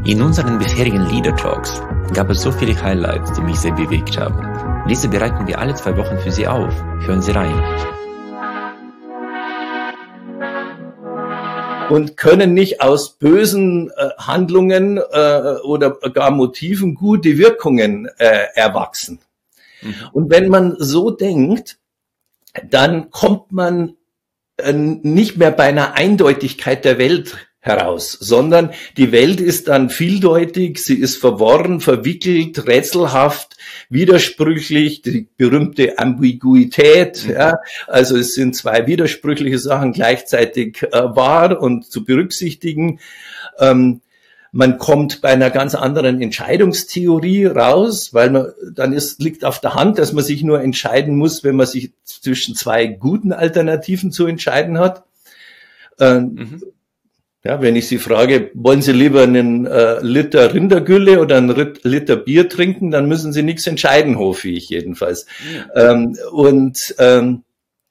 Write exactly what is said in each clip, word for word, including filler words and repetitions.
In unseren bisherigen Leader Talks gab es so viele Highlights, die mich sehr bewegt haben. Diese bereiten wir alle zwei Wochen für Sie auf. Hören Sie rein. Und können nicht aus bösen äh, Handlungen äh, oder gar Motiven gute Wirkungen äh, erwachsen. Mhm. Und wenn man so denkt, dann kommt man äh, nicht mehr bei einer Eindeutigkeit der Welt heraus, sondern die Welt ist dann vieldeutig, sie ist verworren, verwickelt, rätselhaft, widersprüchlich, die berühmte Ambiguität, mhm. ja, also es sind zwei widersprüchliche Sachen gleichzeitig äh, wahr und zu berücksichtigen. Ähm, man kommt bei einer ganz anderen Entscheidungstheorie raus, weil man dann ist, liegt auf der Hand, dass man sich nur entscheiden muss, wenn man sich zwischen zwei guten Alternativen zu entscheiden hat. Ähm, mhm. Ja, wenn ich Sie frage, wollen Sie lieber einen äh, Liter Rindergülle oder einen Rit- Liter Bier trinken, dann müssen Sie nichts entscheiden, hoffe ich jedenfalls. Ja. Ähm, und ähm,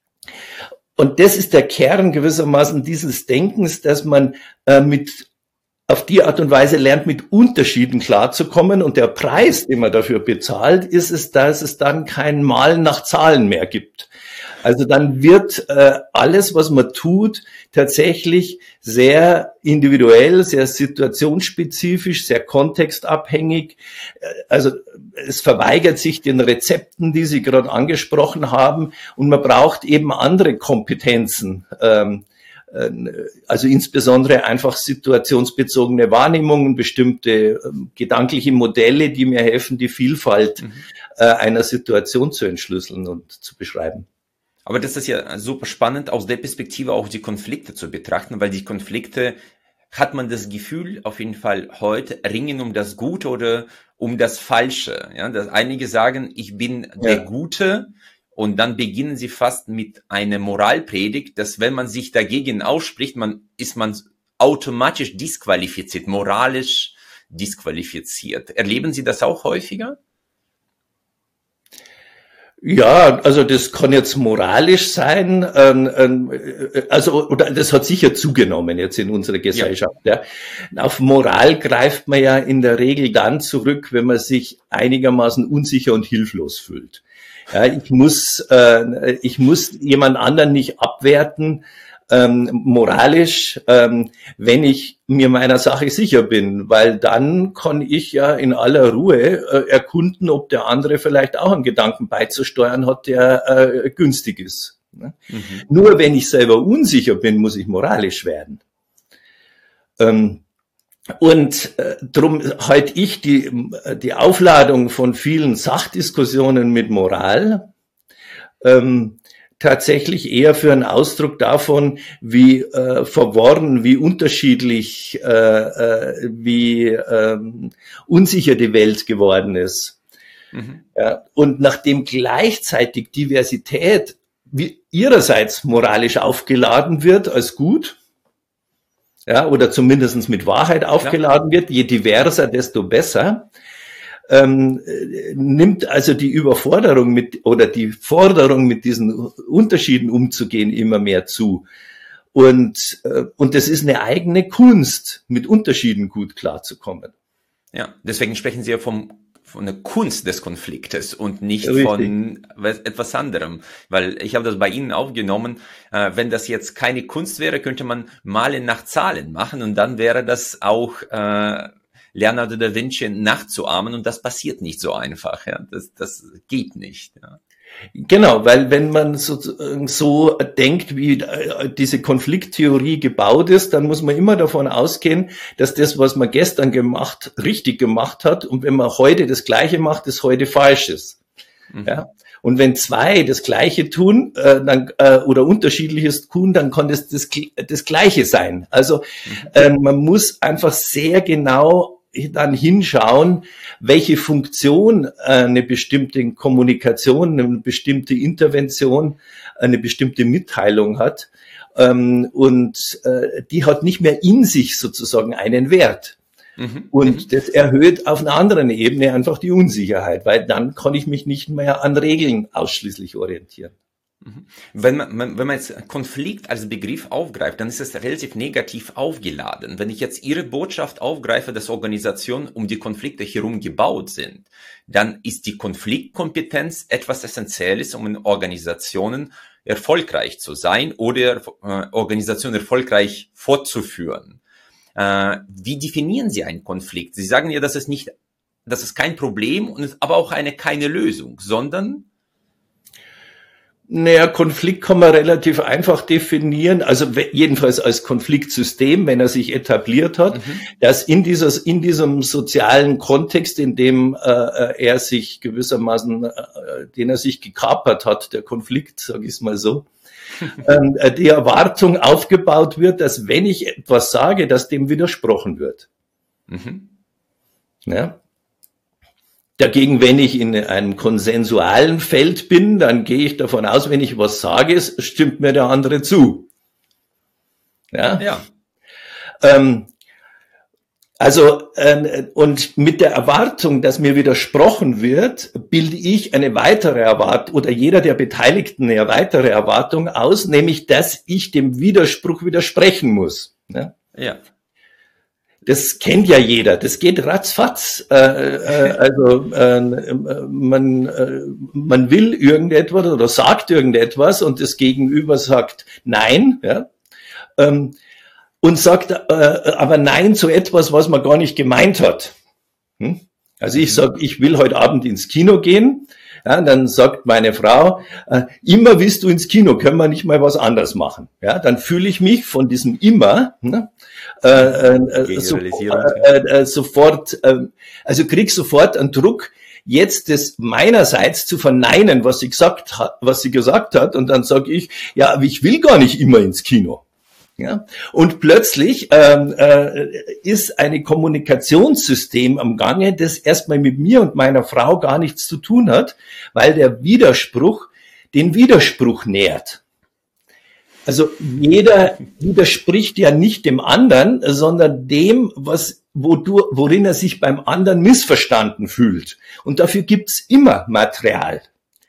und das ist der Kern gewissermaßen dieses Denkens, dass man äh, mit auf die Art und Weise lernt, mit Unterschieden klarzukommen. Und der Preis, den man dafür bezahlt, ist es, dass es dann kein Malen nach Zahlen mehr gibt. Also dann wird äh, alles, was man tut, tatsächlich sehr individuell, sehr situationsspezifisch, sehr kontextabhängig. Also es verweigert sich den Rezepten, die Sie gerade angesprochen haben, und man braucht eben andere Kompetenzen. Ähm, also insbesondere einfach situationsbezogene Wahrnehmungen, bestimmte äh, gedankliche Modelle, die mir helfen, die Vielfalt mhm. äh, einer Situation zu entschlüsseln und zu beschreiben. Aber das ist ja super spannend, aus der Perspektive auch die Konflikte zu betrachten, weil die Konflikte, hat man das Gefühl, auf jeden Fall heute, ringen um das Gute oder um das Falsche. Ja, dass einige sagen, ich bin ja. der Gute, und dann beginnen sie fast mit einer Moralpredigt, dass wenn man sich dagegen ausspricht, man ist man automatisch disqualifiziert, moralisch disqualifiziert. Erleben Sie das auch häufiger? Ja, also das kann jetzt moralisch sein, ähm, ähm, also oder das hat sicher zugenommen jetzt in unserer Gesellschaft. Ja. Ja. Auf Moral greift man ja in der Regel dann zurück, wenn man sich einigermaßen unsicher und hilflos fühlt. Ja, ich muss, äh, ich muss jemand anderen nicht abwerten, ähm, moralisch, ähm, wenn ich mir meiner Sache sicher bin, weil dann kann ich ja in aller Ruhe äh, erkunden, ob der andere vielleicht auch einen Gedanken beizusteuern hat, der äh, günstig ist. Ne? Mhm. Nur wenn ich selber unsicher bin, muss ich moralisch werden. Ähm, Und äh, darum halte ich die, die Aufladung von vielen Sachdiskussionen mit Moral ähm, tatsächlich eher für einen Ausdruck davon, wie äh, verworren, wie unterschiedlich, äh, äh, wie ähm, unsicher die Welt geworden ist. Mhm. Ja, und nachdem gleichzeitig Diversität wie ihrerseits moralisch aufgeladen wird als gut, ja, oder zumindest mit Wahrheit aufgeladen ja. wird, je diverser, desto besser, ähm, nimmt also die Überforderung mit oder die Forderung, mit diesen Unterschieden umzugehen, immer mehr zu. Und, äh, und das ist eine eigene Kunst, mit Unterschieden gut klarzukommen. Ja, deswegen sprechen Sie ja vom von der Kunst des Konfliktes und nicht Richtig. von etwas anderem. Weil ich habe das bei Ihnen aufgenommen, äh, wenn das jetzt keine Kunst wäre, könnte man Malen nach Zahlen machen und dann wäre das auch äh, Leonardo da Vinci nachzuahmen und das passiert nicht so einfach. Ja? Das, das geht nicht. Ja. Genau, weil wenn man so, so denkt, wie diese Konflikttheorie gebaut ist, dann muss man immer davon ausgehen, dass das, was man gestern gemacht, richtig gemacht hat, und wenn man heute das Gleiche macht, das heute falsch ist. Mhm. Ja? Und wenn zwei das Gleiche tun, äh, dann, äh, oder Unterschiedliches tun, dann kann das das, das Gleiche sein. Also mhm. äh, man muss einfach sehr genau dann hinschauen, welche Funktion eine bestimmte Kommunikation, eine bestimmte Intervention, eine bestimmte Mitteilung hat. Und die hat nicht mehr in sich sozusagen einen Wert. Mhm. Und das erhöht auf einer anderen Ebene einfach die Unsicherheit, weil dann kann ich mich nicht mehr an Regeln ausschließlich orientieren. Wenn man, wenn man jetzt Konflikt als Begriff aufgreift, dann ist es relativ negativ aufgeladen. Wenn ich jetzt Ihre Botschaft aufgreife, dass Organisationen um die Konflikte herum gebaut sind, dann ist die Konfliktkompetenz etwas Essentielles, um in Organisationen erfolgreich zu sein oder äh, Organisationen erfolgreich fortzuführen. Äh, wie definieren Sie einen Konflikt? Sie sagen ja, dass es nicht, dass es kein Problem und aber auch eine keine Lösung, sondern Naja, Konflikt kann man relativ einfach definieren, also jedenfalls als Konfliktsystem, wenn er sich etabliert hat, mhm. dass in dieses, in diesem sozialen Kontext, in dem äh, er sich gewissermaßen, äh, den er sich gekapert hat, der Konflikt, sage ich es mal so, äh, die Erwartung aufgebaut wird, dass wenn ich etwas sage, dass dem widersprochen wird. Mhm. Ja. Dagegen, wenn ich in einem konsensualen Feld bin, dann gehe ich davon aus, wenn ich was sage, stimmt mir der andere zu. Ja. ja. Ähm, also, äh, und mit der Erwartung, dass mir widersprochen wird, bilde ich eine weitere Erwartung, oder jeder der Beteiligten eine weitere Erwartung aus, nämlich, dass ich dem Widerspruch widersprechen muss. Ja. ja. Das kennt ja jeder, das geht ratzfatz. Äh, äh, also äh, man, äh, man will irgendetwas oder sagt irgendetwas und das Gegenüber sagt Nein, ja, ähm, und sagt äh, aber Nein zu etwas, was man gar nicht gemeint hat. Hm? Also ich sage, ich will heute Abend ins Kino gehen. Ja, dann sagt meine Frau, äh, immer willst du ins Kino, können wir nicht mal was anderes machen. Ja, dann fühle ich mich von diesem immer ne, äh, äh, so, äh, äh, sofort, äh, also krieg sofort einen Druck, jetzt das meinerseits zu verneinen, was sie gesagt hat, was sie gesagt hat, und dann sage ich, ja, aber ich will gar nicht immer ins Kino. Ja, und plötzlich ähm, äh, ist ein Kommunikationssystem am Gange, das erstmal mit mir und meiner Frau gar nichts zu tun hat, weil der Widerspruch den Widerspruch nährt. Also jeder widerspricht ja nicht dem anderen, sondern dem, was, wodu, worin er sich beim anderen missverstanden fühlt. Und dafür gibt's immer Material.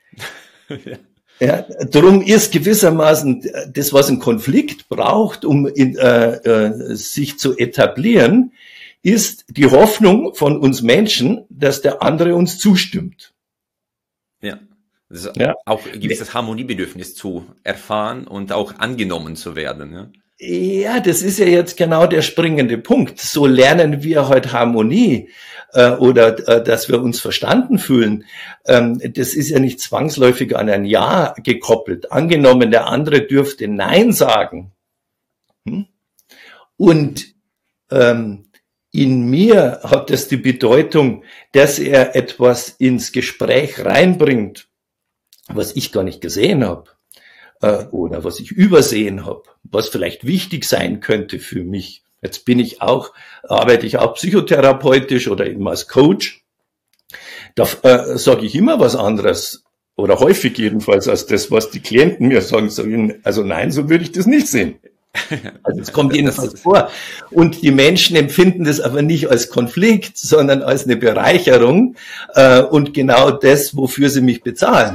Ja. Ja, darum ist gewissermaßen das, was ein Konflikt braucht, um in, äh, äh, sich zu etablieren, ist die Hoffnung von uns Menschen, dass der andere uns zustimmt. Ja, also ja. Auch ein gewisses Harmoniebedürfnis zu erfahren und auch angenommen zu werden. Ja. Ja, das ist ja jetzt genau der springende Punkt. So lernen wir heute Harmonie äh, oder äh, dass wir uns verstanden fühlen. Ähm, das ist ja nicht zwangsläufig an ein Ja gekoppelt. Angenommen, der andere dürfte Nein sagen. Hm? Und ähm, in mir hat das die Bedeutung, dass er etwas ins Gespräch reinbringt, was ich gar nicht gesehen habe. Oder was ich übersehen habe, was vielleicht wichtig sein könnte für mich. Jetzt bin ich auch, arbeite ich auch psychotherapeutisch oder eben als Coach. Da äh, sage ich immer was anderes oder häufig jedenfalls als das, was die Klienten mir sagen. Also nein, so würde ich das nicht sehen. Also es kommt jedenfalls vor. Und die Menschen empfinden das aber nicht als Konflikt, sondern als eine Bereicherung äh, und genau das, wofür sie mich bezahlen.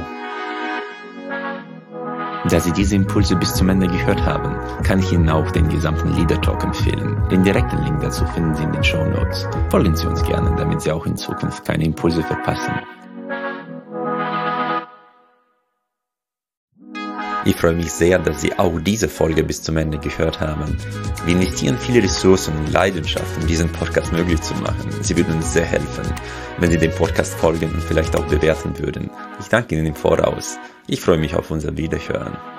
Da Sie diese Impulse bis zum Ende gehört haben, kann ich Ihnen auch den gesamten Leader Talk empfehlen. Den direkten Link dazu finden Sie in den Shownotes. Folgen Sie uns gerne, damit Sie auch in Zukunft keine Impulse verpassen. Ich freue mich sehr, dass Sie auch diese Folge bis zum Ende gehört haben. Wir investieren viele Ressourcen und Leidenschaft, um diesen Podcast möglich zu machen. Sie würden uns sehr helfen, wenn Sie dem Podcast folgen und vielleicht auch bewerten würden. Ich danke Ihnen im Voraus. Ich freue mich auf unser Wiederhören.